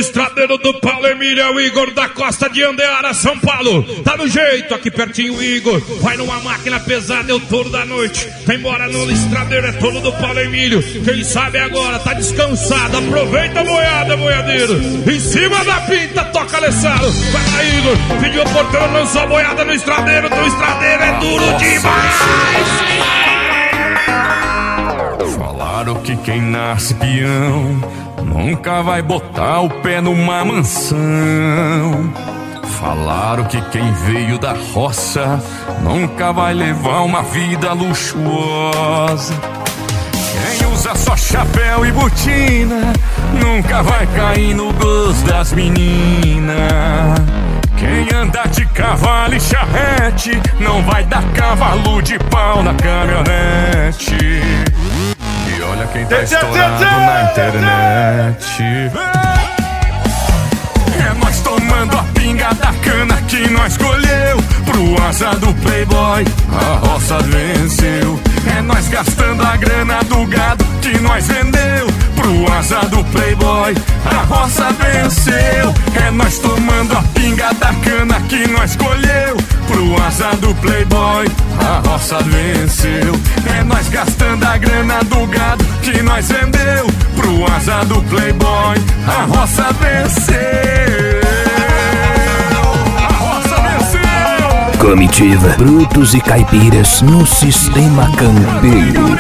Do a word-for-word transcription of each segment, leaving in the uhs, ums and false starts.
estradeiro do Paulo Emílio, é o Igor da Costa de Andeara, São Paulo. Tá no jeito, aqui pertinho o Igor. Vai numa máquina pesada, é o touro da noite. Vai embora no estradeiro, é touro do Paulo Emílio. Quem sabe agora, tá descansado. Aproveita a boiada, boiadeiro. Em cima da pinta, toca Alessandro. Vai lá, Igor. Pediu a porteira, lançou a boiada no estradeiro. Do estradeiro é duro demais. Falaram que quem nasce peão nunca vai botar o pé numa mansão. Falaram que quem veio da roça nunca vai levar uma vida luxuosa. Quem usa só chapéu e botina nunca vai cair no gosto das meninas. Quem anda de cavalo e charrete não vai dar cavalo de pau na caminhonete. E olha quem tá estourado na internet. É nós tomando a pinga da cana que nós colheu. Pro asa do playboy a roça venceu. É nós gastando a grana do gado que nós vendeu. Pro asa do playboy a roça venceu. É nós tomando a pinga da cana que nós colheu. Pro asa do playboy a roça venceu. É nós gastando a grana do gado que nós vendeu. Pro asa do playboy a roça venceu. A roça venceu. Comitiva Brutos e Caipiras no Sistema Campeiro.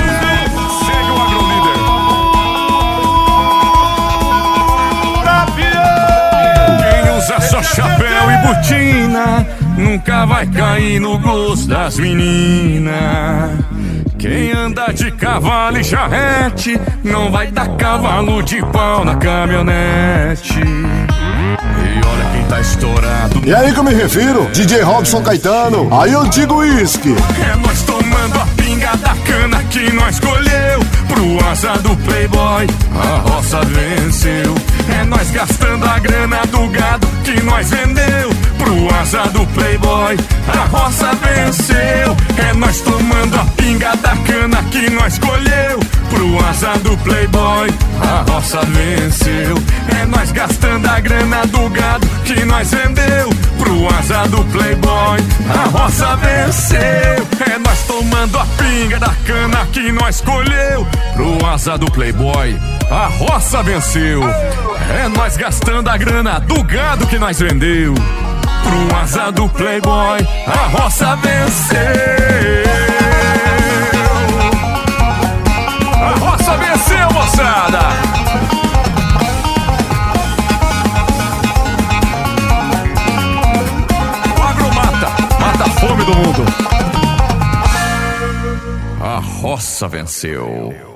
Só chapéu e botina nunca vai cair no gosto das meninas. Quem anda de cavalo e charrete não vai dar cavalo de pau na caminhonete. E olha quem tá estourado. E aí que eu me refiro? D J Robson Caetano. Aí eu digo uísque. É nós tomando a pinga da cana que nós colheu. Pro asa do playboy a roça venceu. É nós gastando a grana do gado que nós vendeu. Pro asa do playboy a roça venceu. É nós tomando a pinga da cana que nós colheu. Pro asa do playboy a roça venceu. É nós gastando a grana do gado que nós vendeu. Pro asa do playboy a roça venceu. É nós tomando a pinga da cana que nós colheu. Pro asa do playboy a roça venceu. É nós gastando a grana do gado que nós vendeu. Pro asa do playboy a roça venceu. A roça venceu, moçada. O agro mata, mata a fome do mundo. A roça venceu.